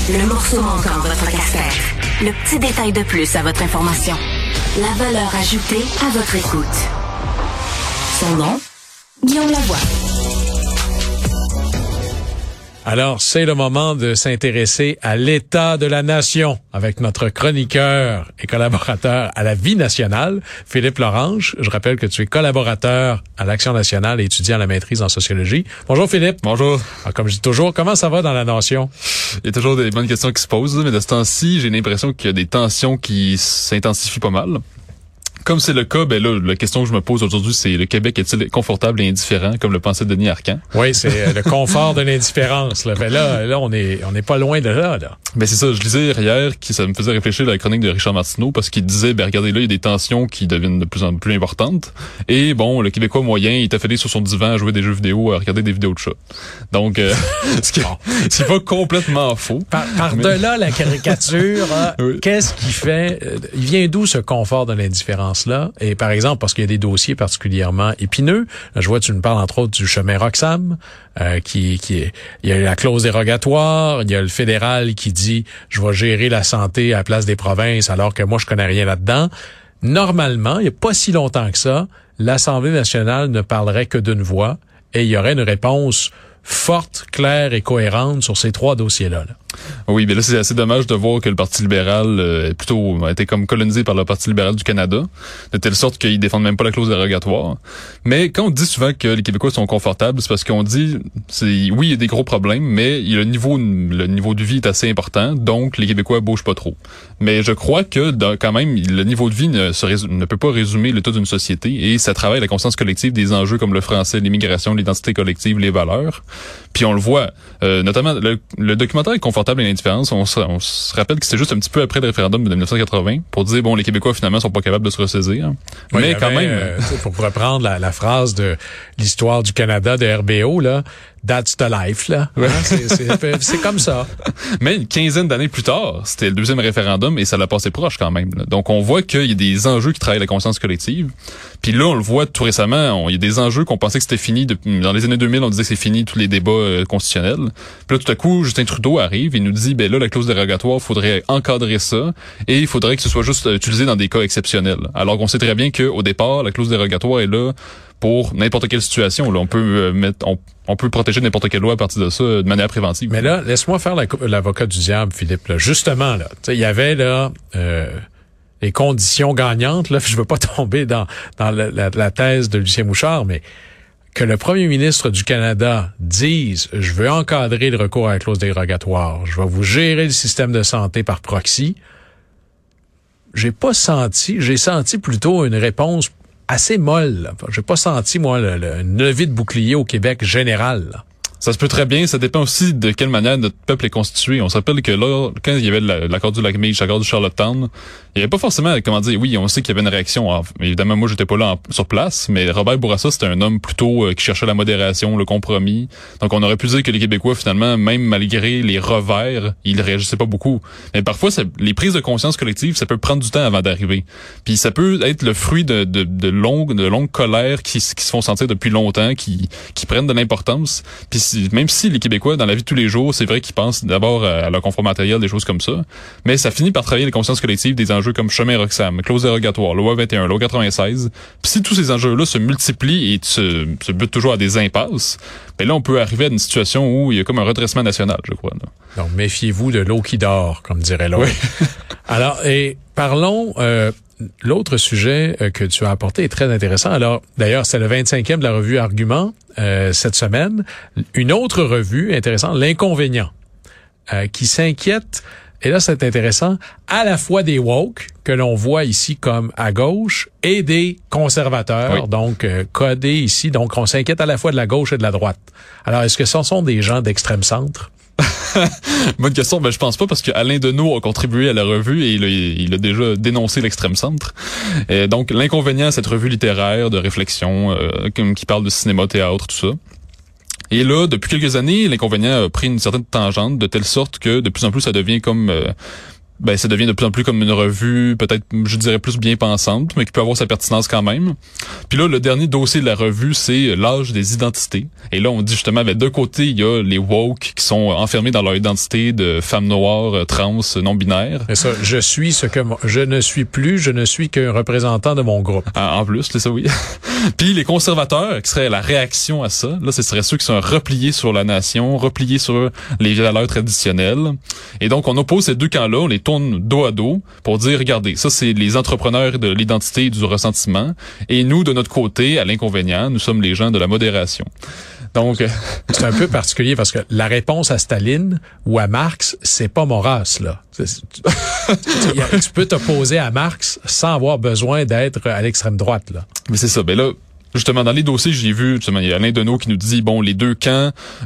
Le morceau manquant de votre casse-tête. Le petit détail de plus à votre information. La valeur ajoutée à votre écoute. Son nom, Guillaume Lavoie. Alors, c'est le moment de s'intéresser à l'état de la nation avec notre chroniqueur et collaborateur à la Vie nationale, Philippe Lorange. Je rappelle que tu es collaborateur à l'Action nationale et étudiant à la maîtrise en sociologie. Bonjour Philippe. Bonjour. Alors, comme je dis toujours, comment ça va dans la nation? Il y a toujours des bonnes questions qui se posent, mais de ce temps-ci, j'ai l'impression qu'il y a des tensions qui s'intensifient pas mal. Comme c'est le cas, ben là, la question que je me pose aujourd'hui, c'est le Québec est-il confortable et indifférent, comme le pensait Denis Arcand? Oui, c'est le confort de l'indifférence. Là. Ben là, on est pas loin de là. Ben c'est ça, je lisais hier, ça me faisait réfléchir à la chronique de Richard Martineau, parce qu'il disait, ben regardez là, il y a des tensions qui deviennent de plus en plus importantes. Et bon, le Québécois moyen, il est affalé sur son divan à jouer des jeux vidéo, à regarder des vidéos de chats. Donc, ce qui est pas complètement faux. Par-delà la caricature, oui. Qu'est-ce qui fait... il vient d'où ce confort de l'indifférence? Là. Et par exemple, parce qu'il y a des dossiers particulièrement épineux, là, je vois tu nous parles entre autres du chemin Roxham, il y a la clause dérogatoire, il y a le fédéral qui dit je vais gérer la santé à la place des provinces alors que moi je connais rien là-dedans. Normalement, il n'y a pas si longtemps que ça, l'Assemblée nationale ne parlerait que d'une voix et il y aurait une réponse forte, claire et cohérente sur ces trois dossiers-là. Là. Oui, mais là, c'est assez dommage de voir que le Parti libéral a été comme colonisé par le Parti libéral du Canada, de telle sorte qu'ils défendent même pas la clause dérogatoire. Mais quand on dit souvent que les Québécois sont confortables, c'est parce qu'on dit, oui, il y a des gros problèmes, mais le niveau de vie est assez important, donc les Québécois bougent pas trop. Mais je crois que quand même, le niveau de vie ne peut pas résumer l'état d'une société, et ça travaille la conscience collective des enjeux comme le français, l'immigration, l'identité collective, les valeurs. Puis on le voit, notamment le documentaire est confortable et l'indifférence. On se rappelle que c'était juste un petit peu après le référendum de 1980 pour dire bon les Québécois finalement sont pas capables de se ressaisir. Oui, mais quand même, pour reprendre la phrase de l'histoire du Canada de RBO là. That's the life, là. Ouais. C'est comme ça. Mais une quinzaine d'années plus tard, c'était le deuxième référendum et ça l'a passé proche quand même. Là. Donc, on voit qu'il y a des enjeux qui travaillent la conscience collective. Puis là, on le voit tout récemment, il y a des enjeux qu'on pensait que c'était fini. Dans les années 2000, on disait que c'est fini, tous les débats constitutionnels. Puis là, tout à coup, Justin Trudeau arrive et nous dit, ben là, la clause dérogatoire, il faudrait encadrer ça et il faudrait que ce soit juste utilisé dans des cas exceptionnels. Alors qu'on sait très bien qu'au départ, la clause dérogatoire est là pour n'importe quelle situation. Là, on peut protéger n'importe quelle loi à partir de ça de manière préventive. Mais là, laisse-moi faire l'avocat du diable, Philippe. Là. Justement, là, il y avait là les conditions gagnantes. Là, je veux pas tomber dans la thèse de Lucien Mouchard, mais que le premier ministre du Canada dise « Je veux encadrer le recours à la clause dérogatoire. Je vais vous gérer le système de santé par proxy. » J'ai senti plutôt une réponse assez molle. J'ai pas senti, moi, une levée de bouclier au Québec général. Là. Ça se peut très bien. Ça dépend aussi de quelle manière notre peuple est constitué. On se rappelle que là, quand il y avait l'accord du Lac-Meach, l'accord du Charlottetown, il y avait pas forcément, oui, on sait qu'il y avait une réaction. Évidemment, moi, j'étais pas là sur place, mais Robert Bourassa, c'était un homme plutôt qui cherchait la modération, le compromis. Donc, on aurait pu dire que les Québécois, finalement, même malgré les revers, ils réagissaient pas beaucoup. Mais parfois, les prises de conscience collectives, ça peut prendre du temps avant d'arriver. Puis ça peut être le fruit de longues colères qui se font sentir depuis longtemps, qui prennent de l'importance. Puis même si les Québécois, dans la vie de tous les jours, c'est vrai qu'ils pensent d'abord à leur confort matériel, des choses comme ça, mais ça finit par travailler les consciences collectives des enjeux comme chemin Roxham, clause dérogatoire, loi 21, loi 96. Puis si tous ces enjeux-là se multiplient et se butent toujours à des impasses, ben là, on peut arriver à une situation où il y a comme un redressement national, je crois. Là. Donc, méfiez-vous de l'eau qui dort, comme dirait l'autre. Oui. Alors, et parlons... l'autre sujet que tu as apporté est très intéressant. Alors, d'ailleurs, c'est le 25e de la revue Argument cette semaine. Une autre revue intéressante, L'Inconvénient, qui s'inquiète, et là c'est intéressant, à la fois des woke, que l'on voit ici comme à gauche, et des conservateurs, oui. Donc codés ici. Donc, on s'inquiète à la fois de la gauche et de la droite. Alors, est-ce que ce sont des gens d'extrême centre? Bonne question. Ben, je pense pas parce que Alain Deneau a contribué à la revue et il a déjà dénoncé l'extrême centre. Et donc, l'inconvénient, cette revue littéraire de réflexion, qui parle de cinéma, théâtre, tout ça. Et là, depuis quelques années, l'inconvénient a pris une certaine tangente de telle sorte que de plus en plus ça devient comme ça devient de plus en plus comme une revue, peut-être, je dirais, plus bien pensante, mais qui peut avoir sa pertinence quand même. Puis là, le dernier dossier de la revue, c'est l'âge des identités. Et là, on dit justement, d'un côté, il y a les woke qui sont enfermés dans leur identité de femmes noires, trans, non-binaires. Mais ça, je ne suis qu'un représentant de mon groupe. En plus, c'est ça, oui. Puis les conservateurs, qui seraient la réaction à ça, là, ce seraient ceux qui sont repliés sur la nation, repliés sur les valeurs traditionnelles. Et donc, on oppose ces deux camps-là, on les tourne dos à dos pour dire, regardez, ça c'est les entrepreneurs de l'identité et du ressentiment, et nous, de notre côté, à l'inconvénient, nous sommes les gens de la modération. Donc, c'est un peu particulier parce que la réponse à Staline ou à Marx, c'est pas Maurras, là. Tu peux t'opposer à Marx sans avoir besoin d'être à l'extrême droite, là. Mais c'est ça. Ben là, justement, dans les dossiers, j'ai vu, justement, il y a Alain Deneau qui nous dit, les deux camps,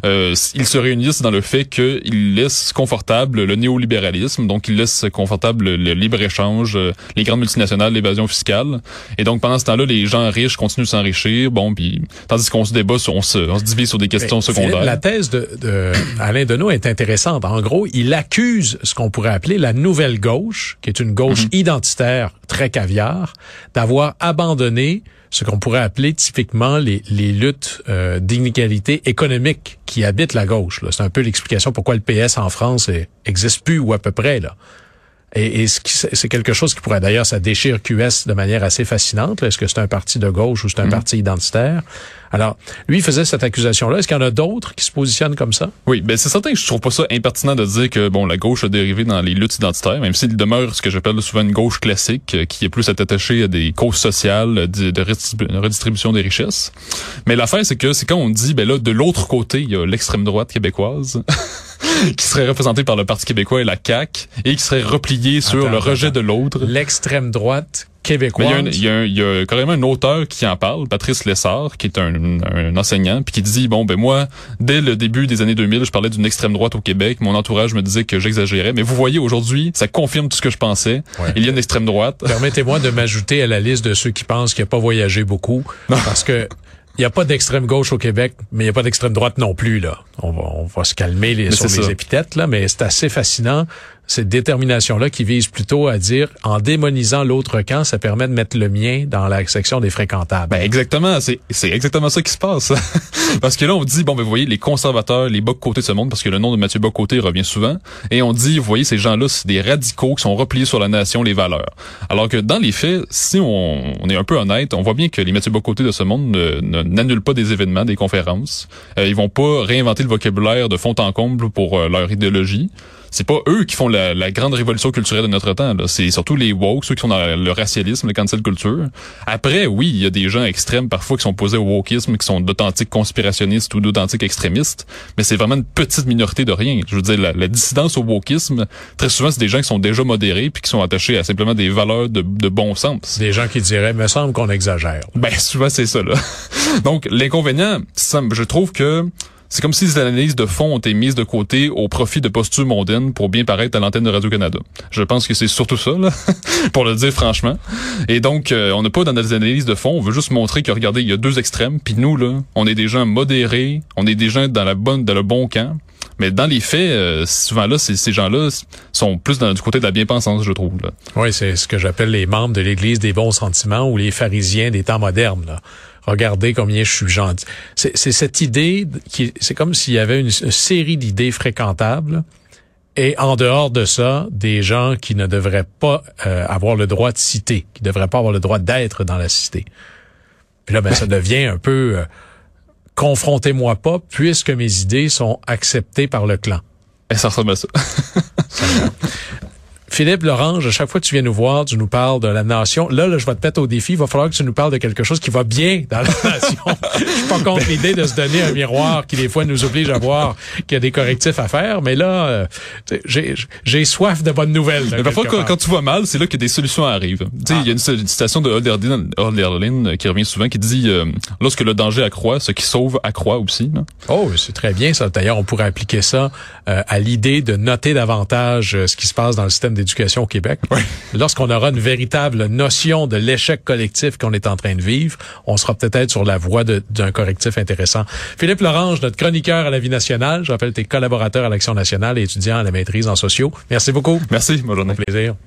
ils se réunissent dans le fait qu'ils laissent confortable le néolibéralisme, donc ils laissent confortable le libre-échange, les grandes multinationales, l'évasion fiscale. Et donc, pendant ce temps-là, les gens riches continuent de s'enrichir, puis tandis qu'on se débat, on se divise sur des questions secondaires. Philippe, la thèse de Alain Deneau est intéressante. En gros, il accuse ce qu'on pourrait appeler la nouvelle gauche, qui est une gauche identitaire très caviar, d'avoir abandonné ce qu'on pourrait appeler typiquement les luttes d'inégalité économique qui habitent la gauche. Là. C'est un peu l'explication pourquoi le PS en France existe plus ou à peu près, là. Et c'est quelque chose qui pourrait, d'ailleurs, ça déchire QS de manière assez fascinante. Est-ce que c'est un parti de gauche ou c'est un parti identitaire? Alors, lui, il faisait cette accusation-là. Est-ce qu'il y en a d'autres qui se positionnent comme ça? Oui, c'est certain que je trouve pas ça impertinent de dire que, la gauche a dérivé dans les luttes identitaires, même s'il demeure ce que j'appelle souvent une gauche classique, qui est plus attachée à des causes sociales, de redistribution des richesses. Mais l'affaire, c'est quand on dit, de l'autre côté, il y a l'extrême droite québécoise, qui serait représentée par le Parti québécois et la CAQ, et qui serait repliée sur le rejet de l'autre. L'extrême droite québécoise. Mais il y a carrément un auteur qui en parle, Patrice Lessard, qui est un enseignant, puis qui dit, moi, dès le début des années 2000, je parlais d'une extrême droite au Québec, mon entourage me disait que j'exagérais, mais vous voyez, aujourd'hui, ça confirme tout ce que je pensais. Ouais. Il y a une extrême droite. Permettez-moi de m'ajouter à la liste de ceux qui pensent qu'il n'a pas voyagé beaucoup, parce que il n'y a pas d'extrême gauche au Québec, mais il n'y a pas d'extrême droite non plus, là. On va se calmer sur les épithètes, là, mais c'est assez fascinant. Cette détermination-là qui vise plutôt à dire, en démonisant l'autre camp, ça permet de mettre le mien dans la section des fréquentables. Exactement. C'est exactement ça qui se passe. Parce que là, on dit, vous voyez, les conservateurs, les Bock-Côté de ce monde, parce que le nom de Mathieu Bock-Côté revient souvent, et on dit, vous voyez, ces gens-là, c'est des radicaux qui sont repliés sur la nation, les valeurs. Alors que dans les faits, si on est un peu honnête, on voit bien que les Mathieu Bock-Côté de ce monde n'annulent pas des événements, des conférences. Ils vont pas réinventer le vocabulaire de fond en comble pour leur idéologie. C'est pas eux qui font la grande révolution culturelle de notre temps, là. C'est surtout les woke, ceux qui sont dans le racialisme, le cancel culture. Après, oui, il y a des gens extrêmes parfois qui sont posés au wokisme, qui sont d'authentiques conspirationnistes ou d'authentiques extrémistes, mais c'est vraiment une petite minorité de rien. Je veux dire, la dissidence au wokisme, très souvent, c'est des gens qui sont déjà modérés puis qui sont attachés à simplement des valeurs de bon sens. Des gens qui diraient, me semble qu'on exagère. Souvent, c'est ça, là. Donc, l'inconvénient, je trouve que c'est comme si les analyses de fond ont été mises de côté au profit de postures mondaines pour bien paraître à l'antenne de Radio-Canada. Je pense que c'est surtout ça, là, pour le dire franchement. Et donc, on n'a pas dans nos analyses de fond, on veut juste montrer que, regardez, il y a deux extrêmes, puis nous, là, on est des gens modérés, on est des gens dans le bon camp. Mais dans les faits, souvent là, ces gens-là sont plus du côté de la bien-pensance, je trouve. Là. Oui, c'est ce que j'appelle les membres de l'Église des bons sentiments ou les pharisiens des temps modernes, là. Regardez combien je suis gentil. C'est cette idée c'est comme s'il y avait une série d'idées fréquentables et en dehors de ça, des gens qui ne devraient pas avoir le droit de citer, qui ne devraient pas avoir le droit d'être dans la cité. Puis là, ça devient un peu confrontez-moi pas puisque mes idées sont acceptées par le clan. Et ça ressemble à ça. Philippe Lorange, à chaque fois que tu viens nous voir, tu nous parles de la nation. Là, je vais te mettre au défi. Il va falloir que tu nous parles de quelque chose qui va bien dans la nation. Je suis pas contre l'idée de se donner un miroir qui, des fois, nous oblige à voir qu'il y a des correctifs à faire. Mais là, j'ai soif de bonnes nouvelles. Mais parfois, quand tu vois mal, c'est là que des solutions arrivent. Tu sais, il y a une citation de Hölderlin qui revient souvent, qui dit lorsque le danger accroît, ce qui sauve accroît aussi. Là. Oh, c'est très bien ça. D'ailleurs, on pourrait appliquer ça à l'idée de noter davantage ce qui se passe dans le système d'éducation l'éducation au Québec. Oui. Lorsqu'on aura une véritable notion de l'échec collectif qu'on est en train de vivre, on sera peut-être sur la voie d'un correctif intéressant. Philippe Lorange, notre chroniqueur à la Vie nationale, je rappelle tes collaborateurs à l'Action nationale et étudiant à la maîtrise en sociaux. Merci beaucoup. Merci, bonne journée. Au plaisir.